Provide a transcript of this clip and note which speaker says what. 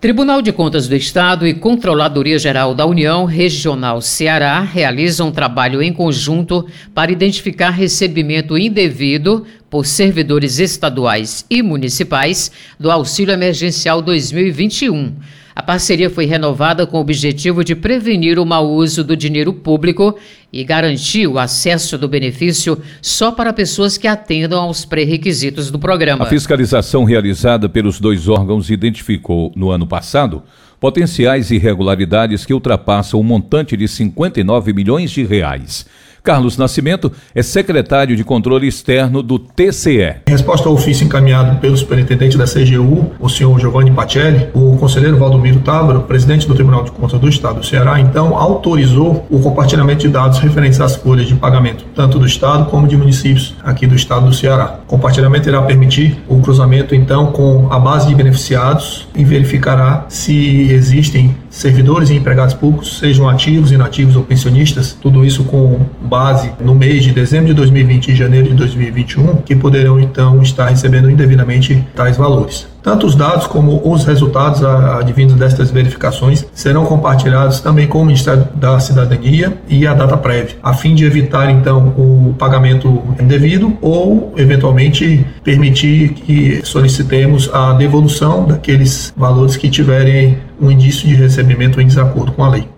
Speaker 1: Tribunal de Contas do Estado e Controladoria Geral da União Regional Ceará realizam um trabalho em conjunto para identificar recebimento indevido por servidores estaduais e municipais do Auxílio Emergencial 2021. A parceria foi renovada com o objetivo de prevenir o mau uso do dinheiro público e garantir o acesso do benefício só para pessoas que atendam aos pré-requisitos do programa.
Speaker 2: A fiscalização realizada pelos dois órgãos identificou, no ano passado, potenciais irregularidades que ultrapassam o montante de 59 milhões de reais. Carlos Nascimento é secretário de Controle Externo do TCE.
Speaker 3: Em resposta ao ofício encaminhado pelo superintendente da CGU, o senhor Giovanni Pacelli, o conselheiro Valdomiro Távora, presidente do Tribunal de Contas do Estado do Ceará, então autorizou o compartilhamento de dados referentes às folhas de pagamento, tanto do Estado como de municípios aqui do Estado do Ceará. O compartilhamento irá permitir o cruzamento, então, com a base de beneficiados e verificará se existem servidores e empregados públicos, sejam ativos, inativos ou pensionistas, tudo isso com base no mês de dezembro de 2020 e janeiro de 2021, que poderão então estar recebendo indevidamente tais valores. Tanto os dados como os resultados advindos destas verificações serão compartilhados também com o Ministério da Cidadania e a DataPrev, a fim de evitar então o pagamento indevido ou eventualmente permitir que solicitemos a devolução daqueles valores que tiverem um indício de recebimento em desacordo com a lei.